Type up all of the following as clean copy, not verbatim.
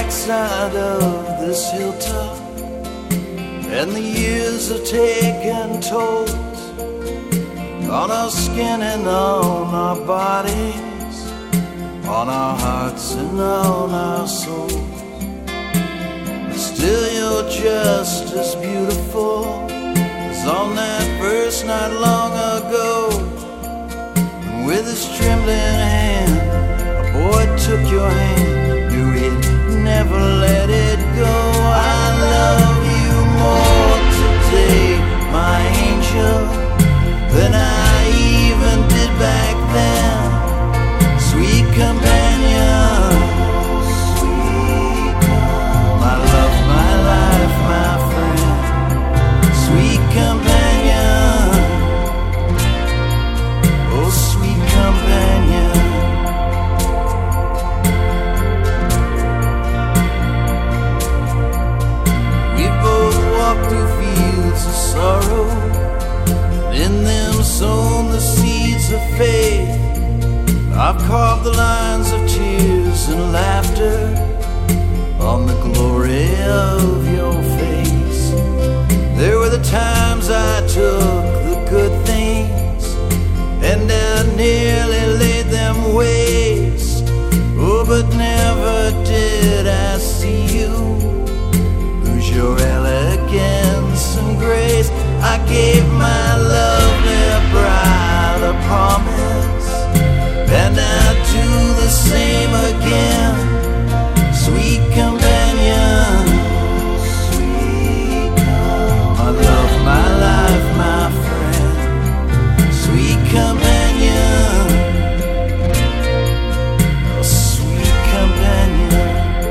backside of this hilltop, and the years have taken tolls on our skin and on our bodies, on our hearts and on our souls. But still you're just as beautiful as on that first night long ago. And with his trembling hand, a boy took your hand, knew he'd never let it go. I love you more today, my angel, than I even did back then. Sweet companion, my love, my life, my friend. Sweet companion, oh sweet companion. We both walked through fields of sorrow, in them sown the seeds of faith. I've carved the lines of tears and laughter on the glory of your face. There were the times I took the good things and I nearly laid them waste. Oh, but never did I see you lose your elegance and grace. I gave my lovely bride a promise, and I'd do the same again. Sweet companion, my love, my life, my friend. Sweet companion, oh sweet companion.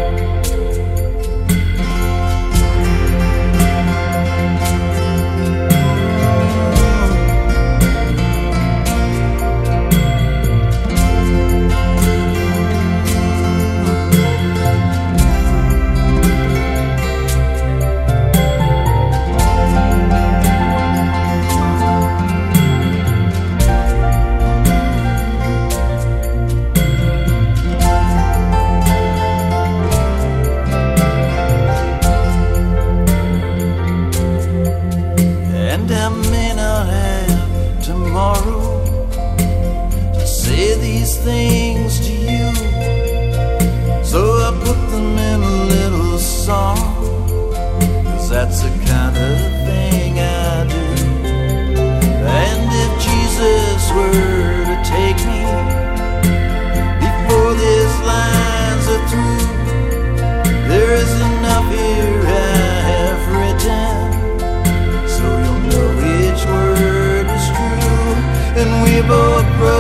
And I may not have tomorrow to say these things to you, so I put them in a little song, 'cause that's the kind of thing I do. And if Jesus were to take me before these lines are through, there is enough here I have written, word is true, and we both